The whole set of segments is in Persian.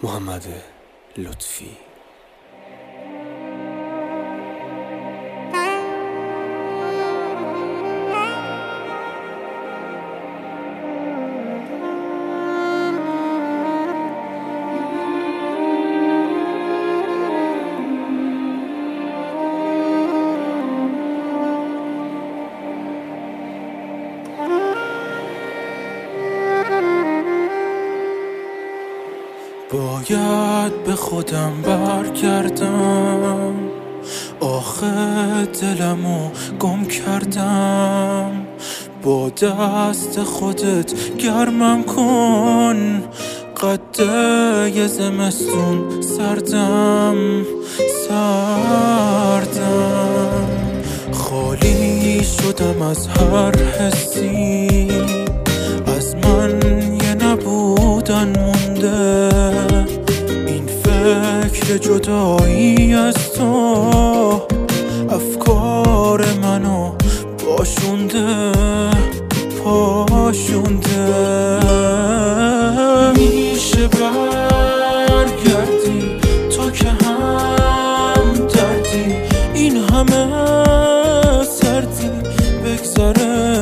محمد لطفی. باید به خودم برگردم، آخه دلمو گم کردم. با دست خودت گرمم کن، قده ی زمستون سردم. خالی شدم از هر حسی، از من یه نبودن مونده. این فکر جدایی از تو افکار منو پاشونده. میشه برگردی تو که هم دردی، این همه سردی بگذره.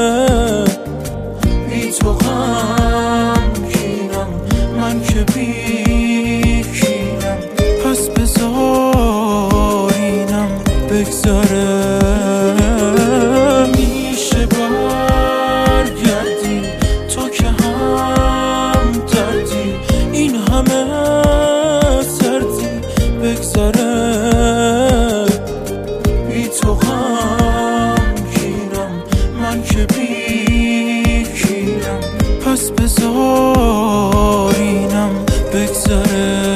بی تو غمگینم من که بی کینم، پس بذار اینم بگذره. میشه برگردی تو که هم دردی، این همه سردی بگذره. بی تو غمگینم من که بی کینم، پس بذار اینم بگذره.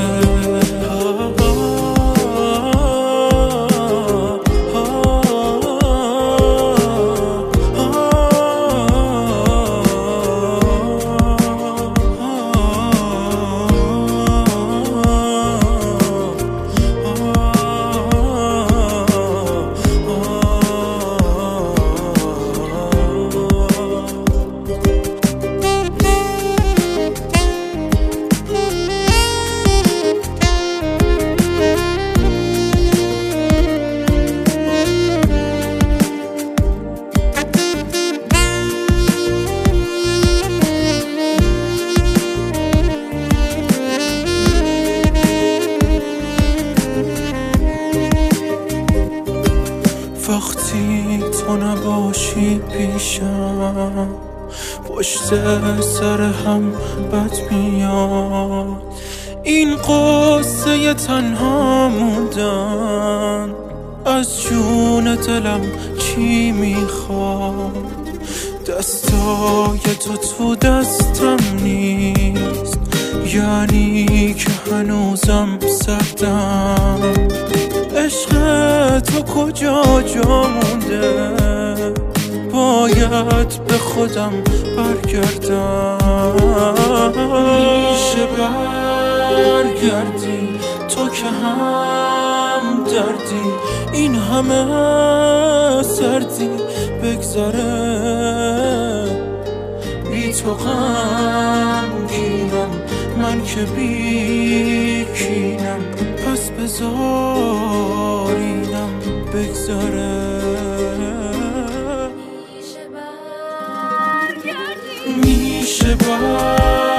وقتی تو نباشی پیشم، پشت سر هم بد میاد. این قصه تنها موندن، از جون دلم چی میخواد؟ دستای تو دستم نیست، یعنی که هنوزم سردم. عشق تو کجا جا مونده؟ باید به خودم برگردم. میشه برگردی تو که هم دردی، این همه سردی بگذره. بی تو غمگینم من که بی کینم، پس بذار اینم بگذره. میشه برگردی